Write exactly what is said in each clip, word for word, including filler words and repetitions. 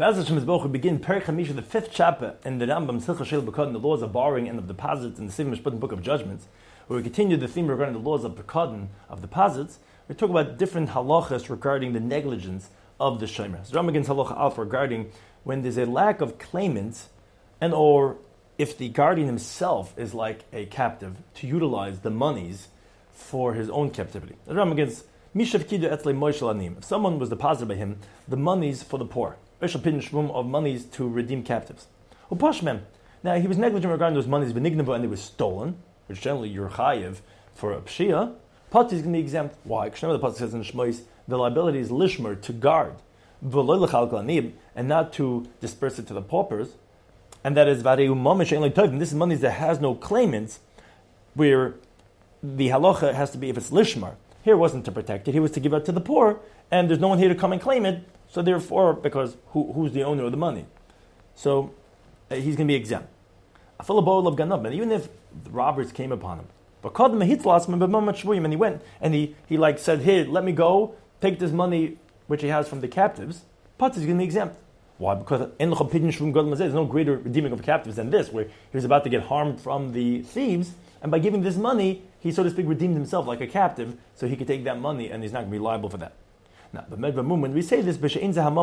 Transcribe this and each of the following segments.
Be'ez Hashem Yisborach, we begin Perek Chamisha, the fifth chapter in the Rambam Silcha Shel B'Kodin, the laws of borrowing and of deposits in the Sefer Mishpatim Book of Judgments, where we continue the theme regarding the laws of B'Kodin, of deposits. We talk about different halachas regarding the negligence of the shomer. So Rambam begins halacha alpha regarding when there's a lack of claimants, and or if the guardian himself is like a captive, to utilize the monies for his own captivity. The Rambam begins, Mishav Kidu Etzle Moishel Anim. If someone was deposited by him, the monies for the poor, of monies to redeem captives. Now he was negligent regarding those monies, and they were stolen, which generally you're chayiv for a pshia. Pati is going to be exempt. Why? Because remember the pasuk says in Shmois, the liability is lishmer, to guard, and not to disperse it to the paupers. And that is vareu mamish ein le'tovim. This is monies that has no claimants, where the halacha has to be if it's lishmar. Here it wasn't to protect it; he was to give it to the poor, and there's no one here to come and claim it. So therefore, because who, who's the owner of the money? So uh, he's going to be exempt. A full bowl of ganab, and even if the robbers came upon him, but called him a hitzlas, and he went and he he like said, "Here, let me go, take this money which he has from the captives." Pat is going to be exempt. Why? Because there's no greater redeeming of captives than this, where he was about to get harmed from the thieves, and by giving this money, he, so to speak, redeemed himself like a captive, so he could take that money, and he's not going to be liable for that. Now, when we say this, it's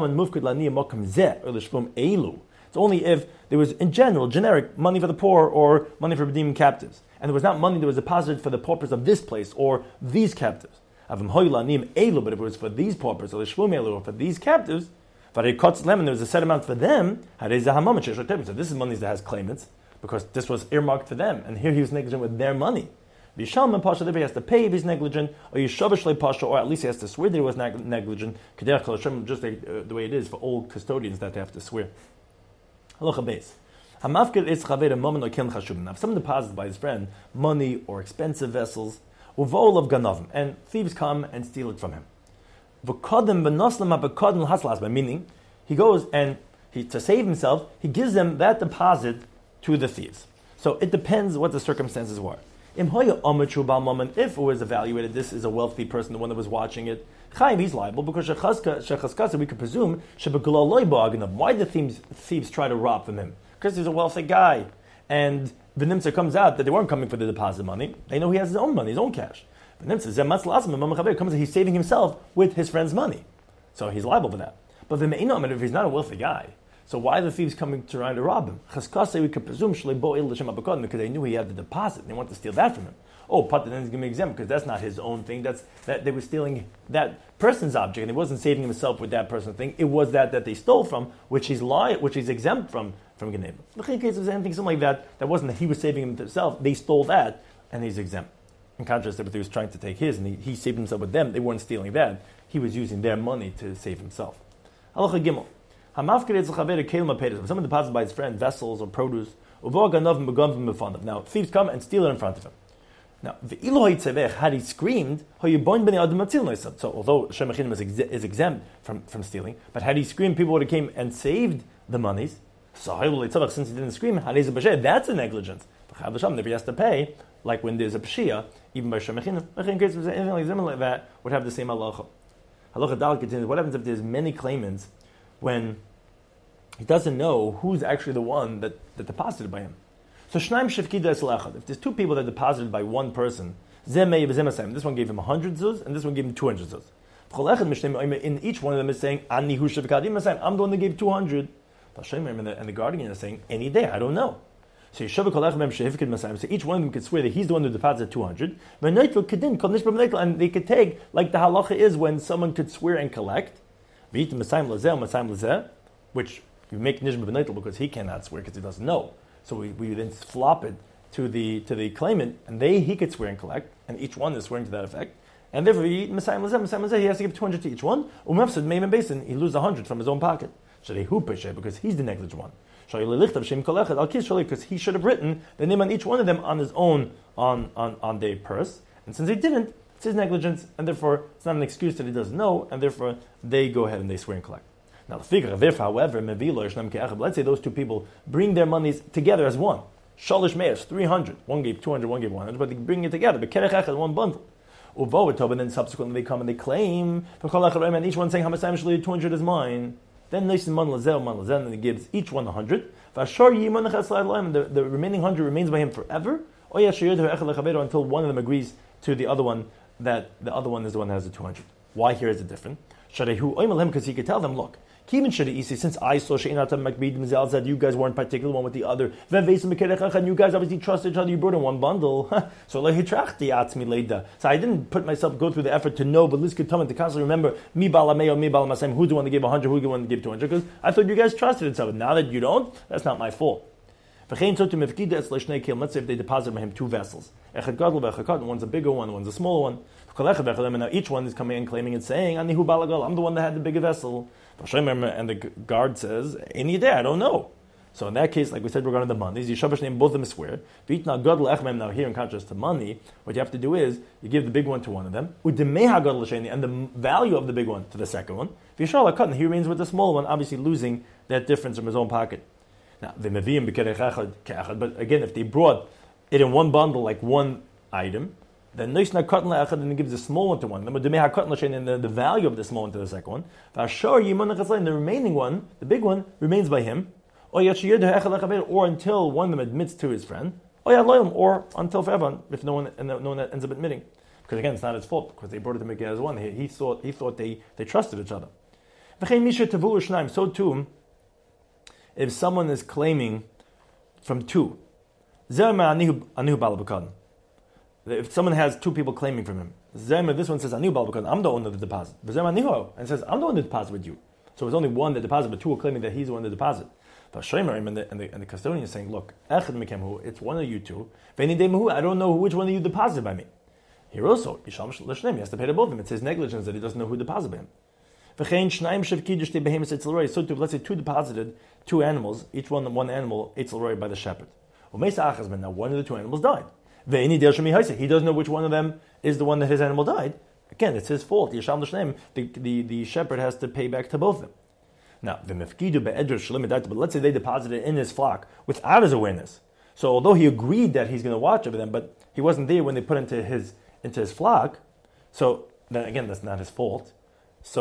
only if there was, in general, generic money for the poor or money for redeeming captives, and there was not money that was deposited for the paupers of this place or these captives. But if it was for these paupers or for these captives, there was a set amount for them. So this is money that has claimants, because this was earmarked for them, and here he was negligent with their money. Vishalman Pasha, he has to pay if he's negligent, or Yishavashle Pasha, or at least he has to swear that he was neg- negligent, just like, uh, the way it is for all custodians that they have to swear. Halacha Beis. Hamafkir is chaver a moment or ken chashubim. Now, if someone deposits by his friend money or expensive vessels, uvol of ganavim, and thieves come and steal it from him. V'kodem v'noslam ha'bekodem haslas, by meaning, he goes and, he, to save himself, he gives them that deposit to the thieves. So it depends what the circumstances were. If it was evaluated, this is a wealthy person, the one that was watching it, Chaim, he's liable, because we could presume, why did the thieves, thieves try to rob from him? Because he's a wealthy guy. And the Nimtza comes out that they weren't coming for the deposit money. They know he has his own money, his own cash. The Nimtza comes he's saving himself with his friend's money. So he's liable for that. But if he's not a wealthy guy, so why are the thieves coming to try to rob him? We could presume because they knew he had the deposit and they wanted to steal that from him. Oh, but then he's going to be exempt because that's not his own thing. That's that they were stealing that person's object, and he wasn't saving himself with that person's thing. It was that that they stole from, which he's li- which he's exempt from from Geneva. In case of anything something like that, that wasn't that he was saving himself. They stole that, and he's exempt. In contrast, if he was trying to take his and he, he saved himself with them, they weren't stealing that. He was using their money to save himself. Halacha Gimel. If someone deposits by his friend vessels or produce, now thieves come and steal it in front of him. Now, had he screamed, so although Shem Achinim is, ex- is exempt from, from stealing, but had he screamed, people would have came and saved the monies. So since he didn't scream, that's a negligence. If he has to pay, like when there's a pshia, even by Shem Achinim, anything like that would have the same halacha. Halacha Dal continues, what happens if there's many claimants when he doesn't know who's actually the one that, that deposited by him? So Shnaim Shevkida Eslechad. If there's two people that deposited by one person, this one gave him one hundred zuz, and this one gave him two hundred zuz. In each one of them is saying, I'm the one that gave two hundred. And the guardian is saying, any day, I don't know. So each one of them could swear that he's the one who deposited two hundred. And they could take, like the halacha is when someone could swear and collect, which you make nishma b'neitel because he cannot swear because he doesn't know. So we, we then flop it to the to the claimant, and they he could swear and collect, and each one is swearing to that effect. And therefore, he he has to give two hundred to each one. Umefsed meim basin, he loses one hundred from his own pocket. Because he's the negligent one. Because he should have written the name on each one of them on his own on, on, on their purse. And since he didn't, it's his negligence, and therefore it's not an excuse that he doesn't know, and therefore they go ahead and they swear and collect. Now, the figure, however, let's say those two people bring their monies together as one. Shalish me'esh, three hundred. One gave two hundred, one gave one hundred, but they bring it together. But kerech echad, one bundle. Uvo, and then subsequently they come and they claim, and each one saying, two hundred is mine. Then Nisim Man Lazel, Man Lazel, and he gives each one a hundred. The, the remaining hundred remains by him forever. Until one of them agrees to the other one that the other one is the one that has the two hundred. Why here is it different? Because he could tell them, look, since I saw that you guys weren't particular one with the other, and you guys obviously trust each other, you brought in one bundle. So so I didn't put myself go through the effort to know, but Liz could tell me to constantly remember me balameo, me balamasem, who's the one to give one hundred, who's the one to give two hundred, because I thought you guys trusted each other. Now that you don't, that's not my fault. Let's say if they deposit by him two vessels. One's a bigger one, one's a smaller one. And now each one is coming and claiming and saying, I'm the one that had the bigger vessel. And the guard says, any day, I don't know. So in that case, like we said, regarding the money, both of them swear. Now here in contrast to money, what you have to do is, you give the big one to one of them, and the value of the big one to the second one. He remains with the small one, obviously losing that difference from his own pocket. Now, the Meviim b'kerech, but again, if they brought it in one bundle, like one item, then Noisna Katan Le'echad, and it gives the small one to one. Then Demeha Katan L'Shein, and the, the value of the small one to the second one. V'ashar Yimon Le'chazlein, the remaining one, the big one, remains by him. Or Yachiyud Ha'echad Le'chaber, or until one of them admits to his friend. Or Yadloim, or until forever, if no one, and no one ends up admitting. Because again, it's not his fault, because they brought it to make it as one. He, he thought, he thought they, they trusted each other. V'chein Misha Tavu Shnaim, so too, if someone is claiming from two, if someone has two people claiming from him, this one says, I'm the owner of the deposit. And says, I'm the one that deposited with you. So it's only one that deposited, but two are claiming that he's the one that deposited. And the, and, the, and the custodian is saying, look, it's one of you two. I don't know which one of you deposited by me. Here also, he has to pay to both of them. It's his negligence that he doesn't know who deposited by him. So too, let's say two deposited two animals, each one one animal, Eitzel by the shepherd. Now one of the two animals died. He doesn't know which one of them is the one that his animal died. Again, it's his fault. The, the, the shepherd has to pay back to both of them. Now, but let's say they deposited in his flock without his awareness. So although he agreed that he's going to watch over them, but he wasn't there when they put into his into his flock, so then again, that's not his fault. So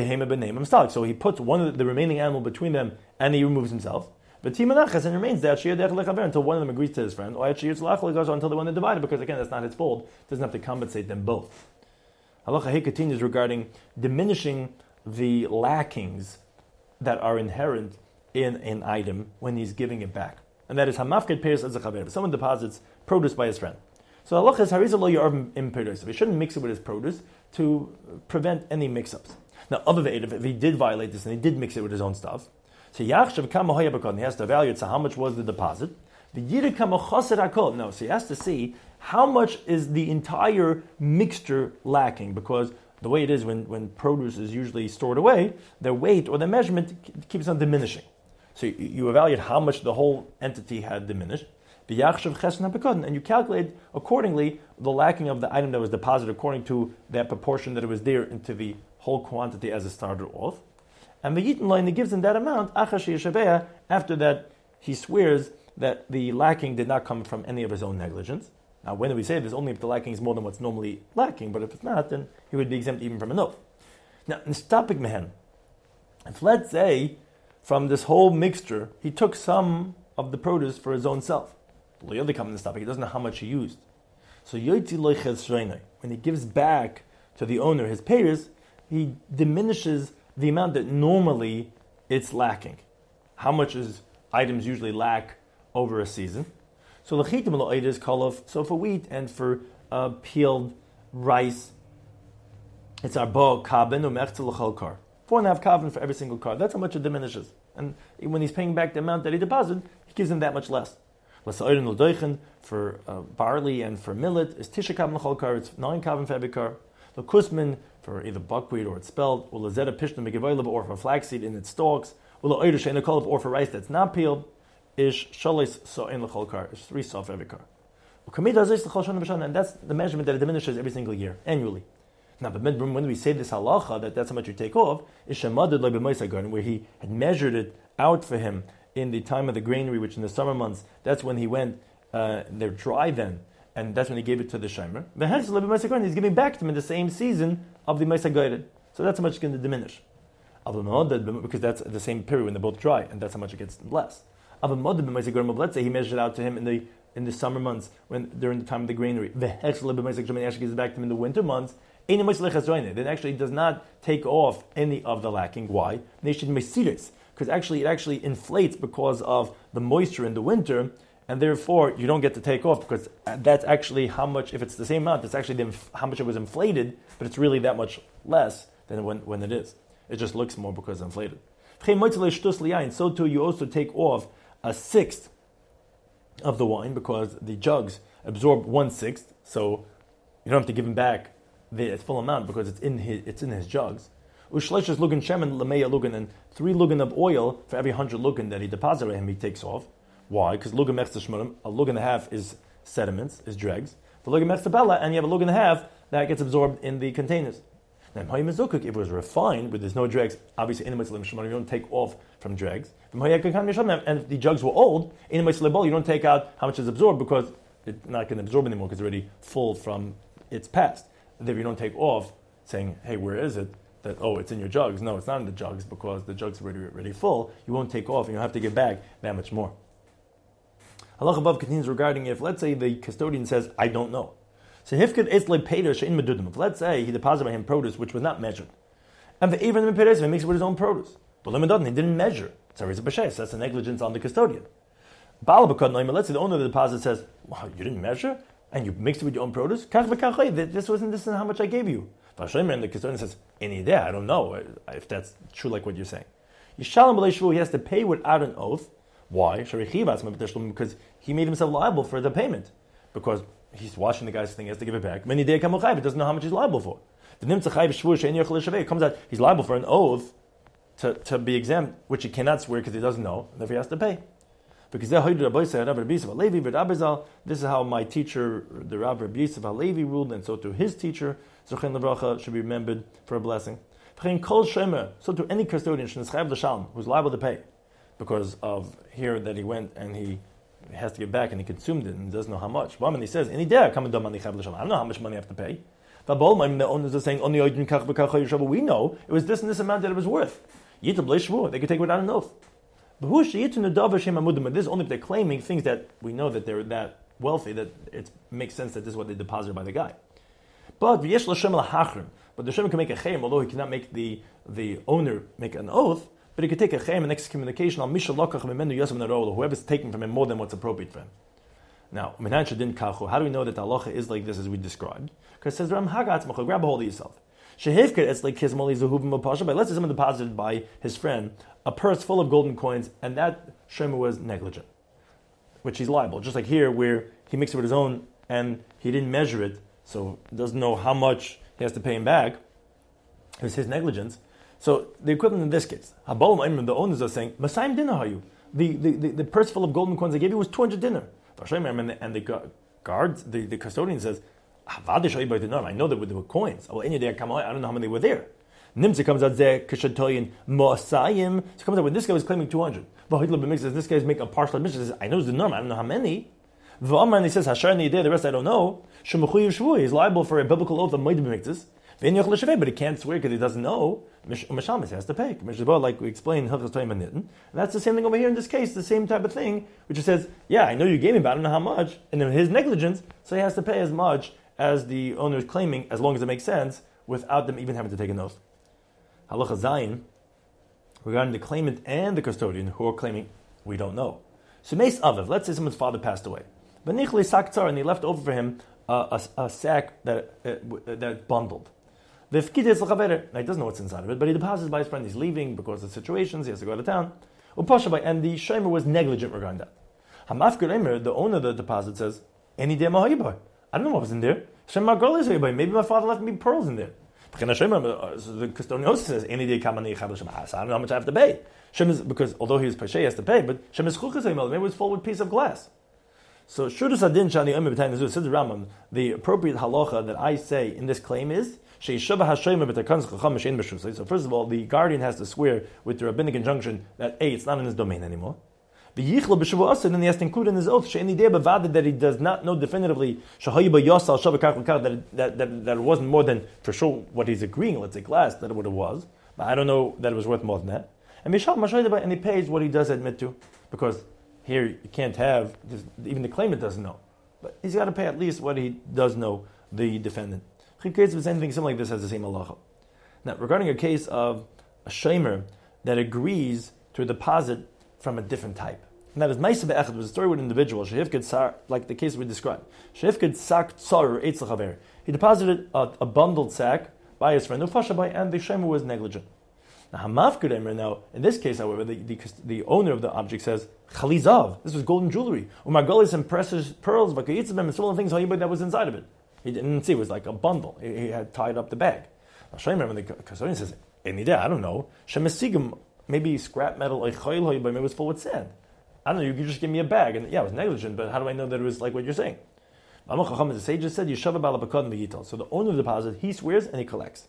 so he puts one of the, the remaining animal between them and he removes himself. But Timanachas and remains there until one of them agrees to his friend, or until the one that divided, because again that's not his fault. Doesn't have to compensate them both. Halacha He continues regarding diminishing the lackings that are inherent in an item when he's giving it back. And that is Hamafked Peres as a Chaver. Someone deposits produce by his friend. So halacha is Hariza lo yarv im peres. He shouldn't mix it with his produce to prevent any mix-ups. Now, other than if he did violate this and he did mix it with his own stuff, so Yachshav kama hoya b'kod, he has to evaluate. So how much was the deposit? The yira kama choser hakol. No, so he has to see how much is the entire mixture lacking, because the way it is when, when produce is usually stored away, their weight or their measurement keeps on diminishing. So you, you evaluate how much the whole entity had diminished. And you calculate accordingly the lacking of the item that was deposited according to that proportion that it was there into the whole quantity as it started off. And the Yitin line, he gives him that amount, after that he swears that the lacking did not come from any of his own negligence. Now when we say this, only if the lacking is more than what's normally lacking, but if it's not, then he would be exempt even from an oath. Now, nistapik mehen, if let's say from this whole mixture, he took some of the produce for his own self, he doesn't know how much he used. So when he gives back to the owner his payers, he diminishes the amount that normally it's lacking. How much is items usually lack over a season? So lechitim lo'ed is kolof. So for wheat and for uh, peeled rice, it's arbo kaben u'mechzel l'chol kar. Four and a half kaben for every single car. That's how much it diminishes. And when he's paying back the amount that he deposited, he gives him that much less. For uh, barley and for millet is tisha kaven l'chol kar. It's nine kaven for every car. The kusmin for either buckwheat or it's spelled, or zeta pishna megivoylov, or for flaxseed in its stalks, or or for rice that's not peeled, is shalis so in l'chol kar. It's three saw for every car. And that's the measurement that it diminishes every single year, annually. Now, the when we say this halacha, that that's how much you take off, is shemadad lo b'moisei garden, where he had measured it out for him in the time of the granary, which in the summer months, that's when he went, uh, they're dry then, and that's when he gave it to the shemer. The he's giving back to him in the same season of the Meisei Garden. So that's how much it's going to diminish. Because that's the same period when they're both dry, and that's how much it gets less. Let's say he measured out to him in the in the summer months, when during the time of the granary. The actually gives it back to him in the winter months. Then actually does not take off any of the lacking. Why? Because actually it actually inflates because of the moisture in the winter, and therefore you don't get to take off, because that's actually how much, if it's the same amount, it's actually the, how much it was inflated, but it's really that much less than when, when it is. It just looks more because it's inflated. So too, you also take off a sixth of the wine, because the jugs absorb one sixth, so you don't have to give him back the full amount because it's in his it's in his jugs. Ushleishes lugan shemen lameya lugan, and three lugan of oil for every hundred lugan that he deposited him, he takes off. Why? Because lugan mechta shmurim, a lugan and a half is sediments, is dregs. The lugan mechta bella, and you have a lugan and a half that gets absorbed in the containers. Now, if it was refined, where there's no dregs, obviously in the you don't take off from dregs. And if the jugs were old, in the you don't take out how much is absorbed, because it's not going to absorb anymore because it's already full from its past. And if you don't take off, saying, hey, where is it? That, oh, it's in your jugs. No, it's not in the jugs, because the jugs are already, already full. You won't take off, and you'll have to give back that much more. Allah above continues regarding if, let's say, the custodian says, I don't know. So Hifkid is like Peter she'in medudim. If let's say he deposited by him produce which was not measured, and the even in Peres he makes it with his own produce, but Lemedon he didn't measure. So he's a b'shes. That's a negligence on the custodian. Let's say the owner of the deposit says, "Wow, you didn't measure, and you mixed it with your own produce. This wasn't this is how much I gave you." And the custodian says, "Any idea? I don't know if that's true, like what you're saying." Yishalom b'lei shvu, he has to pay without an oath. Why? Because he made himself liable for the payment, because he's washing the guy's thing, he has to give it back. Many day come it doesn't know how much he's liable for. The it comes out he's liable for an oath to, to be exempt, which he cannot swear because he doesn't know, and therefore he has to pay. Because this is how my teacher, the Rabbi Rabbi Yosef Halevi, ruled, and so to his teacher, Zochen Levracha, should be remembered for a blessing. So to any custodian who's liable to pay, because of here that he went and he He has to give back, and he consumed it and doesn't know how much. Well, and he says, "Any day, I don't know how much money I have to pay." The owners are saying, "We know it was this and this amount that it was worth." They could take it without an oath. But this is only if they're claiming things that we know that they're that wealthy that it makes sense that this is what they deposited by the guy. But but the Shem can make a chayim, although he cannot make the the owner make an oath. But he could take a chayim and excommunication on Mishal Lokach Memenu Yosem Nerolo, whoever's taking from him more than what's appropriate for him. Now, Minansha din kachu. How do we know that the halacha is like this as we described? Because it says Ram Hagatz Machal, grab a hold of yourself. Shehivker it's like Kizmoli Zehuvim Mapasha. But let's say someone deposited by his friend a purse full of golden coins, and that Shema was negligent, which he's liable. Just like here, where he mixed it with his own and he didn't measure it, so doesn't know how much he has to pay him back. It was his negligence. So the equivalent in this case, the owners are saying, Masayim dinner are you? The, the, the, the purse full of golden coins I gave you was two hundred dinner. And the, and the guards, the, the custodian says, I know that there were coins. I don't know how many were there. Nimsa comes out there, Kishatoyin, Mosayim. So comes out when this guy was claiming two hundred. But this guy is making a partial admission. He says, I know it's the norm, I don't know how many. And he says, the rest I don't know. He's liable for a biblical oath of Moedim Mikzis. But he can't swear because he doesn't know. Mishamis has to pay. Like we explained, and that's the same thing over here in this case, the same type of thing, which it says, yeah, I know you gave me, but I don't know how much. And then his negligence, so he has to pay as much as the owner is claiming, as long as it makes sense, without them even having to take an oath. Halacha Zayin, regarding the claimant and the custodian who are claiming, we don't know. So Meis Aviv, let's say someone's father passed away. And he left over for him a, a, a sack that uh, that bundled. Now, he doesn't know what's inside of it, but he deposits by his friend. He's leaving because of situations, he has to go out of town. And the shomer was negligent regarding that. The owner of the deposit says, Any day I don't know what was in there. Maybe my father left me pearls in there. The custodian also says, Any day I don't know how much I have to pay. Because although he was peshe, he has to pay, but maybe it was full with a piece of glass. So, Shudus Adin Shani Omer B'Tayin Nezu, says the Rambam, the appropriate halacha that I say in this claim is, so first of all, the guardian has to swear with the rabbinic injunction that A, it's not in his domain anymore. And then he has to include in his oath that he does not know definitively that, that, that, that it wasn't more than, for sure, what he's agreeing, let's say glass, that what it was. but I don't know that it was worth more than that. And Mishal Mashayda, and he pays what he does admit to, because here you can't have, even the claimant doesn't know. But he's got to pay at least what he does know, the defendant. Chiketz was anything similar like this has the same halacha. Now, regarding a case of a shomer that agrees to a deposit from a different type. And that is Maisa Be'echad, was a story with an individual, Shehifkid Sar, like the case we described. Shehifkid Sak Tsar Eitz L'Chaver. He deposited a, a bundled sack by his friend Ufashabai, and the shomer was negligent. Now, Hamafkud now, in this case, however, the, the, the owner of the object says, Chalizav, this was golden jewelry. Umargolis and precious pearls, Vakayitzabem, and similar things that was inside of it. He didn't see, it was like a bundle. He, he had tied up the bag. Now, Shomer, when the custodian says, any day, I don't know, Shemesigim, maybe scrap metal, like maybe it was full with sand. I don't know, you could just give me a bag. And yeah, it was negligent, but how do I know that it was like what you're saying? The sage just said, so the owner of the deposit, he swears and he collects.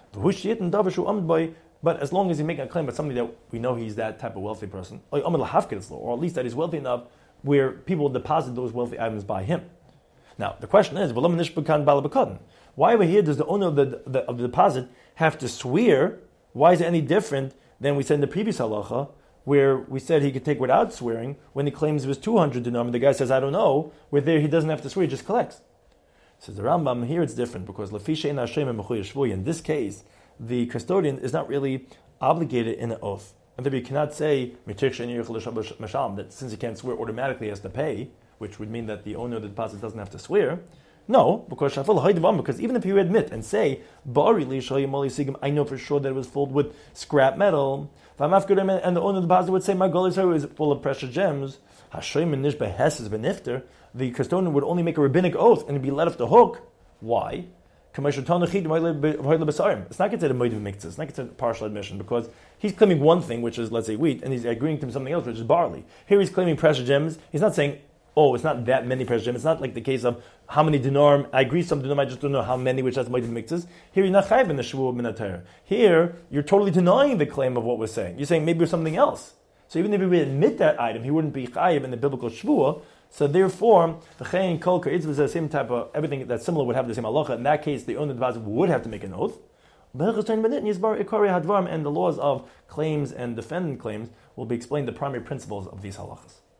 But as long as he's making a claim about somebody that we know he's that type of wealthy person, or at least that he's wealthy enough where people will deposit those wealthy items by him. Now, the question is, why over here does the owner of the, the, of the deposit have to swear? Why is it any different than we said in the previous halacha, where we said he could take without swearing when he claims it was two hundred dinar, and the guy says, I don't know, where there he doesn't have to swear, he just collects. Says the Rambam, here it's different, because in this case, the custodian is not really obligated in an oath. And therefore you cannot say that since he can't swear automatically he has to pay, which would mean that the owner of the deposit doesn't have to swear. No, because because even if you admit and say, I know for sure that it was filled with scrap metal, and the owner of the deposit would say, my goal is full of precious gems, the custodian would only make a rabbinic oath and be let off the hook. Why? It's not considered a moed mikzah. It's not considered a partial admission, because he's claiming one thing, which is, let's say, wheat, and he's agreeing to something else, which is barley. Here he's claiming precious gems. He's not saying, oh, it's not that many precious gems. It's not like the case of how many dinar. I agree some dinar, I just don't know how many, which has moed mikzahs. Here you're not chayiv in the shvuah min. Here you're totally denying the claim of what we're saying. You're saying maybe it was something else. So even if he would admit that item, he wouldn't be chayiv in the biblical shvuah. So therefore, the chayin kol ka'itz was the same type of, everything that's similar would have the same halacha. In that case, the owner of the deposit would have to make an oath. And the laws of claims and defendant claims will be explained the primary principles of these halachas.